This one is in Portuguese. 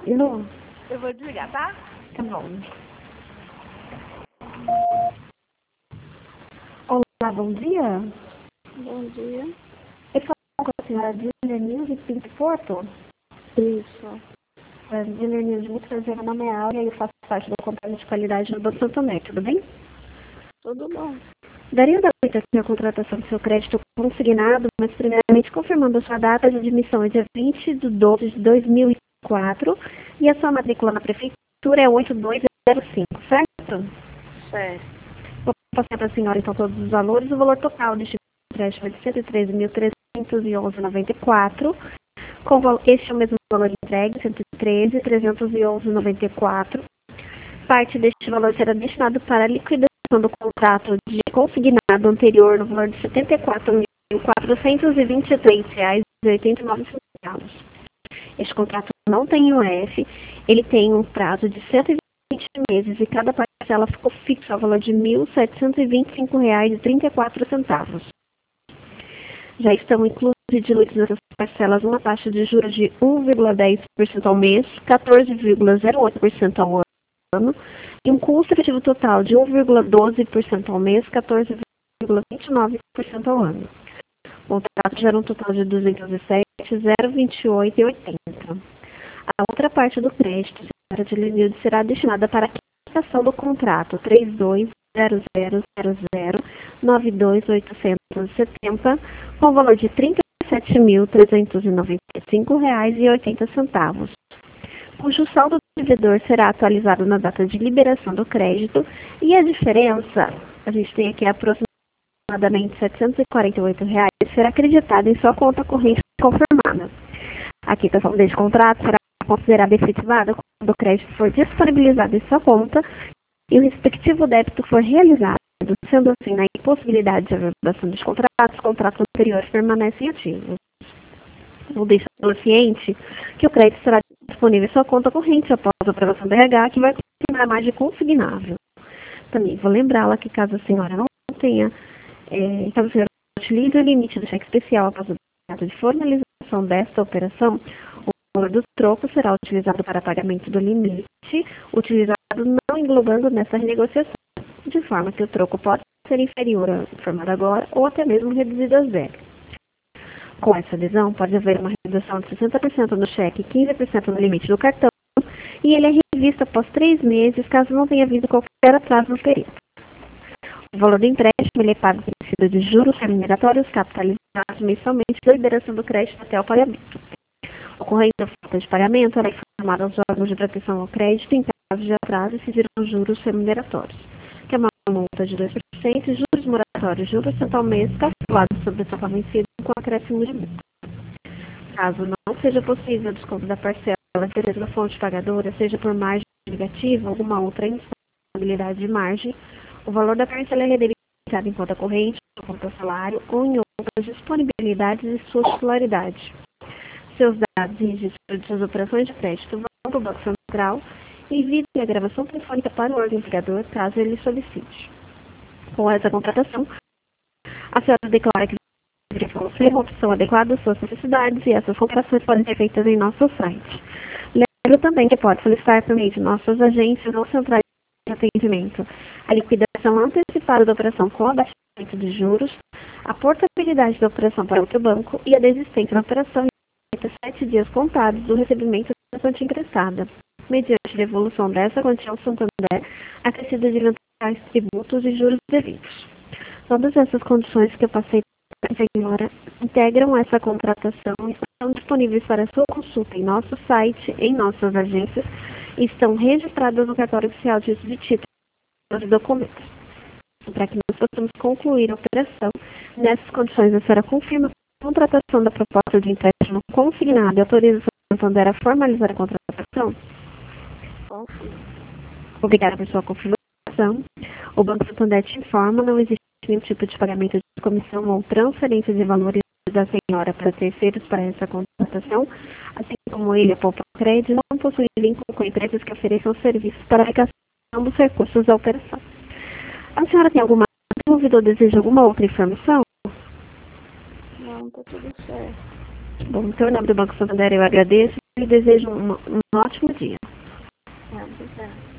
Não. Eu vou desligar, tá? Tá bom. Olá, bom dia. Bom dia. Eu falo com a senhora Diller News de Pinto Porto. Isso. Diller News, muito prazer, meu nome é Áurea e eu faço parte do controle de qualidade do Banco Santander, tudo bem? Tudo bom. Daria andamento aqui a contratação do seu crédito consignado, mas primeiramente confirmando a sua data de admissão é dia 20 de 12 de 2004 e a sua matrícula na prefeitura é 8205, certo? Certo. Vou passar para a senhora então todos os valores. O valor total deste crédito é de R$ 113.311,94. Este é o mesmo valor entregue, R$ 113.311,94. Parte deste valor será destinado para a liquidação do contrato de consignado anterior no valor de R$ 74.423,89. Este contrato não tem IOF, ele tem um prazo de 120 meses e cada parcela ficou fixa ao valor de R$ 1.725,34. Já estão inclusos e diluídos nessas parcelas uma taxa de juros de 1,10% ao mês, 14,08% ao ano, e um custo efetivo total de 1,12% ao mês, 14,29% ao ano. O contrato gera um total de R$ 207.028,80. A outra parte do crédito de Lenilde será destinada para a quitação do contrato 32.0000.92870, com valor de R$ 37.395,80, cujo saldo do devedor será atualizado na data de liberação do crédito, e a diferença, a gente tem aqui aproximadamente R$ 748, será acreditada em sua conta corrente confirmada. A quitação deste contrato será considerada efetivada quando o crédito for disponibilizado em sua conta e o respectivo débito for realizado. Sendo assim, na impossibilidade de averbação dos contratos, os contratos anteriores permanecem ativos. Vou deixar ciente que o crédito será disponível em sua conta corrente após a aprovação do RH, que vai continuar mais de consignável. Também vou lembrá-la que caso a senhora não tenha, caso a senhora utilize o limite do cheque especial após o data de formalização desta operação, o valor do troco será utilizado para pagamento do limite, utilizado não englobando nessa renegociação, de forma que o troco pode ser inferior ao informado agora ou até mesmo reduzido a zero. Com essa adesão, pode haver uma redução de 60% no cheque e 15% no limite do cartão, e ele é revisto após 3 meses, caso não tenha havido qualquer atraso no período. O valor do empréstimo ele é pago por meio de juros remuneratórios capitalizados mensalmente da liberação do crédito até o pagamento. Ocorrendo a falta de pagamento, ela é informada aos órgãos de proteção ao crédito em caso de atraso e se viram juros remuneratórios, que é uma multa de 2% e juros moratórios de 1% ao mês calculados sobre a soma vencida com acréscimo de multa. Caso não seja possível o desconto da parcela da fonte pagadora, seja por margem negativa ou alguma outra instabilidade de margem, o valor da parcela é redebitado em conta corrente, conta salário ou em outras disponibilidades e sua titularidade. Seus dados e registro de suas operações de crédito vão para o Banco Central e enviem a gravação telefônica para o órgão empregador, caso ele solicite. Com essa contratação, a senhora declara que verificou ser uma opção adequada às suas necessidades e essas comparações podem ser feitas em nosso site. Lembro também que pode solicitar por meio de nossas agências ou centrais de atendimento a liquidação antecipada da operação com abaixamento de juros, a portabilidade da operação para outro banco e a desistência da operação em 7 dias contados do recebimento da quantia emprestada, mediante devolução dessa quantia ao Santander, acrescida de eventuais tributos e juros devidos. Todas essas condições que eu passei para a senhora integram essa contratação e estão disponíveis para sua consulta em nosso site, em nossas agências, e estão registradas no cartório oficial de títulos e documentos. Para que nós possamos concluir a operação, nessas condições a senhora confirma a contratação da proposta de empréstimo consignado e autoriza o Santander a formalizar a contratação? Obrigada por sua confirmação. O Banco Santander te informa, não existe nenhum tipo de pagamento de comissão ou transferência de valores da senhora para terceiros para essa contratação, assim como ele, a Poupa Crédito, não possui vínculo com empresas que ofereçam serviços para a aplicação dos recursos da operação. A senhora tem alguma dúvida ou deseja alguma outra informação? Não, tá tudo certo. Bom, então, em nome do Banco Santander, eu agradeço e desejo um ótimo dia. Obrigada.